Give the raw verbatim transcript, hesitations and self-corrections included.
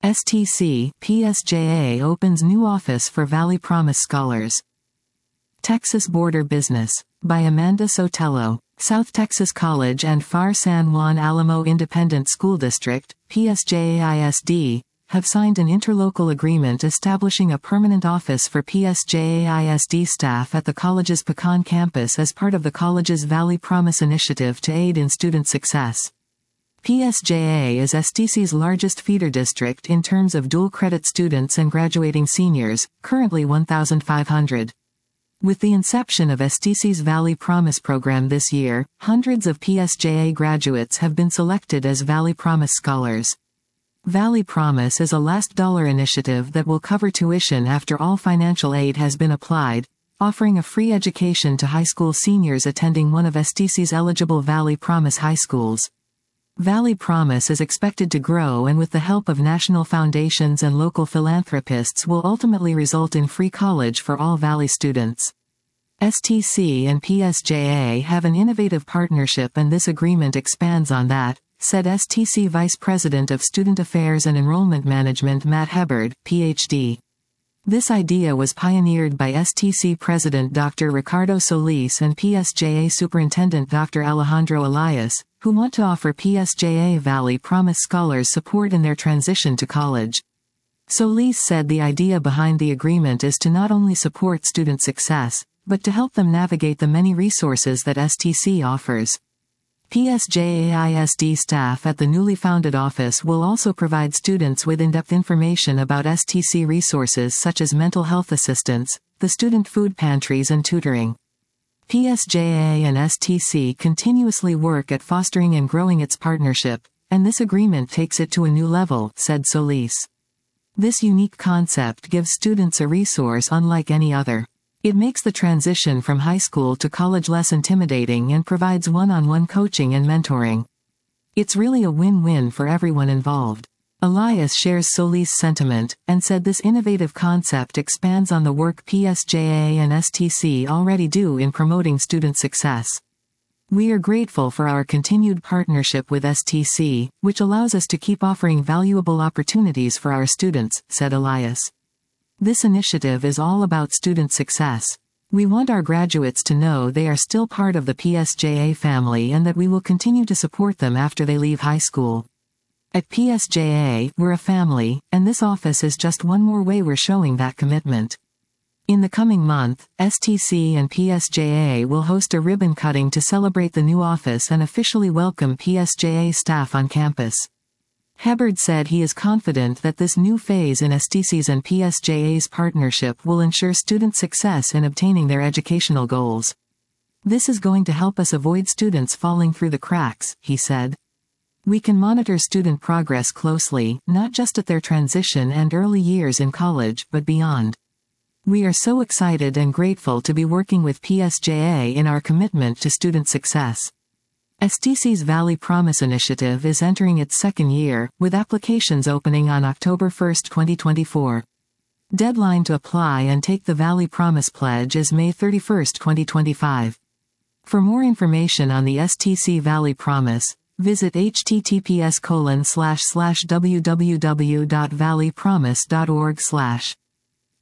S T C, P S J A opens new office for Valley Promise scholars. Texas Border Business. By Amanda Sotelo. South Texas College and F A R San Juan Alamo Independent School District, P S J A I S D, have signed an interlocal agreement establishing a permanent office for P S J A I S D staff at the college's Pecan campus as part of the college's Valley Promise initiative to aid in student success. P S J A is S T C's largest feeder district in terms of dual-credit students and graduating seniors, currently one thousand five hundred. With the inception of S T C's Valley Promise program this year, hundreds of P S J A graduates have been selected as Valley Promise scholars. Valley Promise is a last-dollar initiative that will cover tuition after all financial aid has been applied, offering a free education to high school seniors attending one of S T C's eligible Valley Promise high schools. Valley Promise is expected to grow and with the help of national foundations and local philanthropists will ultimately result in free college for all Valley students. S T C and P S J A have an innovative partnership and this agreement expands on that, said S T C Vice President of Student Affairs and Enrollment Management Matt Hebard, P H D. This idea was pioneered by S T C President Doctor Ricardo Solis and P S J A Superintendent Doctor Alejandro Elias, who want to offer P S J A Valley Promise scholars support in their transition to college. Solis said the idea behind the agreement is to not only support student success, but to help them navigate the many resources that S T C offers. P S J A I S D staff at the newly founded office will also provide students with in-depth information about S T C resources such as mental health assistance, the student food pantries and tutoring. P S J A and S T C continuously work at fostering and growing its partnership, and this agreement takes it to a new level, said Solis. This unique concept gives students a resource unlike any other. It makes the transition from high school to college less intimidating and provides one-on-one coaching and mentoring. It's really a win-win for everyone involved. Elias shares Solis' sentiment, and said this innovative concept expands on the work P S J A and S T C already do in promoting student success. We are grateful for our continued partnership with S T C, which allows us to keep offering valuable opportunities for our students, said Elias. This initiative is all about student success. We want our graduates to know they are still part of the P S J A family and that we will continue to support them after they leave high school. At P S J A, we're a family, and this office is just one more way we're showing that commitment. In the coming month, S T C and P S J A will host a ribbon cutting to celebrate the new office and officially welcome P S J A staff on campus. Hebard said he is confident that this new phase in S T C's and P S J A's partnership will ensure student success in obtaining their educational goals. This is going to help us avoid students falling through the cracks, he said. We can monitor student progress closely, not just at their transition and early years in college, but beyond. We are so excited and grateful to be working with P S J A in our commitment to student success. S T C's Valley Promise initiative is entering its second year, with applications opening on October first, twenty twenty-four. Deadline to apply and take the Valley Promise pledge is May thirty-first, twenty twenty-five. For more information on the S T C Valley Promise, visit h t t p s colon slash slash w w w dot valley promise dot org slash.